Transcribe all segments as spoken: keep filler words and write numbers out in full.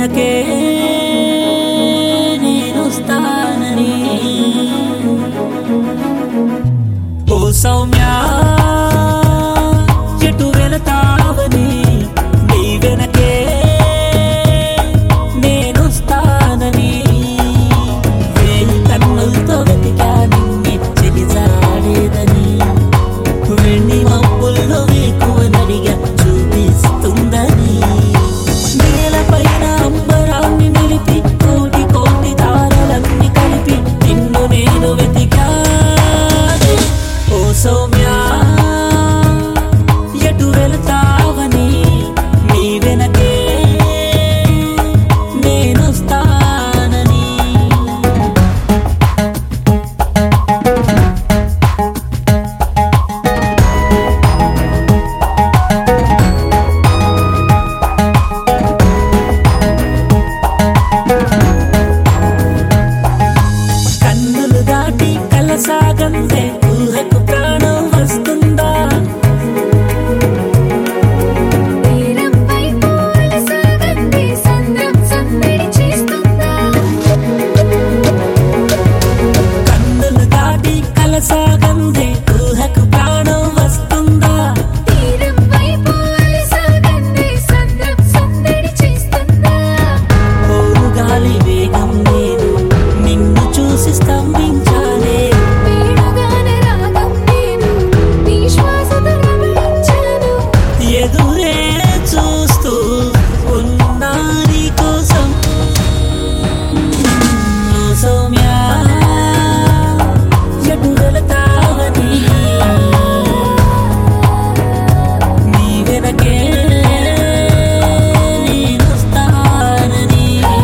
వెనకే నేనొస్తానని ఓ సౌమ్యా ఎటు వెళతావని నీ వెనకే నేనొస్తానని వేయి కన్నులతో వెతికా నిన్నే చెలిజాడేదని వెండి మబ్బుల్లో వేకువనడిగా చూపిస్తుందని నేలపైన అంబరాన్ని నిలిపి కోటి కోటి తారలన్నీ కలిపి నిన్ను నేను వెతికానే ఓ సౌమ్యా ఎటు వెళతావని నీ వెనకే నేనొస్తానని కన్నులు దాటి కలసాగందే ఊహకు ప్రాణం వస్తుందా తీరంపై పూల సాగందే సంద్రం సందడి చేస్తుందా కన్నులు దాటి కలసాగందే ఊహకు ప్రాణం వస్తుందా తీరంపై పూల సాగందే సంద్రం సందడి చేస్తుందా ఓరు గాలి వేగం నేను నిన్ను చూసి స్తంభించానే వేణుగాన రాగం నేను నీ శ్వాసతో రమించాను ఎదురే చూస్తూ ఉన్నా నీ కోసం ఓ సౌమ్యా ఎటు వెళతావని నీ వెనకే నేనొస్తానని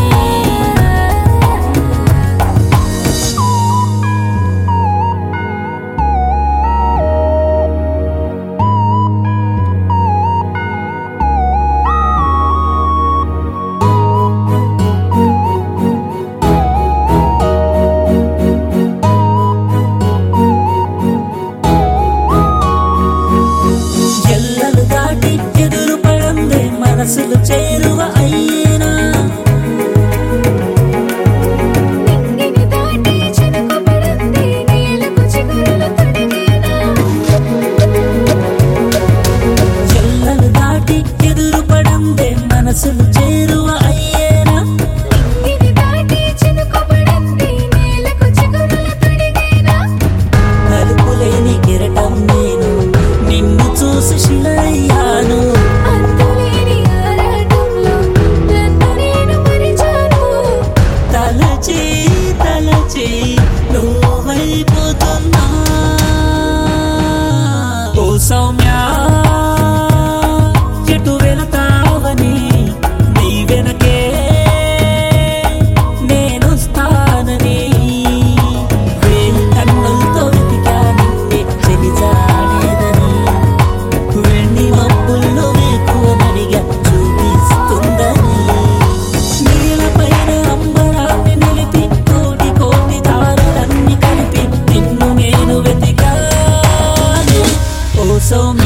ఎల్లలు దాటి ఎదురు పడందే మనసులు చేరువ అయ్యేనా నింగిని దాటి చినుకు పడింది నేలకు చిగురులు తొడిగేనా ఎల్లలు దాటి ఎదురు పడందే మనసులు చేరువ అయ్యేనా నింగిని దాటి చినుకు పడింది నేలకు చిగురులు తొడిగేనా నలుపులేని కిరటం నేను నిన్ను చూసి శిలయ్యాను అంతులేని ఆరాటంలో నన్ను నేను మరిచాను తలచి తలచి నువ్వైపోతున్నా ఓ సౌమ్యా ఎటు వెళతావని నీ వెనకే నేనొస్తానని వేయి కన్నులతో వెతికా నిన్నే చెలిజాడేదని వెండి మబ్బుల్లో వేకువనడిగా చూపిస్తుందని నేలపైన అంబరాన్ని నిలిపి కోటి కోటి తారలన్నీ కలిపి నిన్ను నేను వెతికానే ఓ సౌమ్య